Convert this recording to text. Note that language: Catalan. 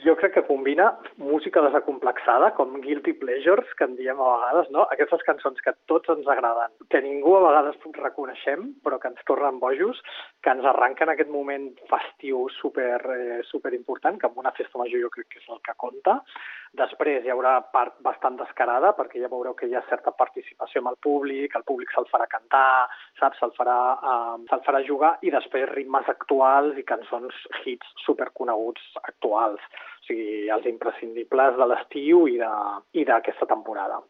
Jo crec que combina música desacomplexada, com guilty pleasures, que en diem a vegades, no? Aquestes cançons que tots ens agraden, que ningú a vegades reconeixem, però que ens tornen bojos, que ens arranquen aquest moment festiu super important, que en una festa major jo crec que és el que compta. Després hi haurà part bastant descarada, perquè ja veureu que hi ha certa participació amb el públic se'l farà cantar, saps? Se'l farà jugar, i després ritmes actuals i cançons hits superconeguts actuals. O sigui, els imprescindibles de l'estiu i d'aquesta temporada.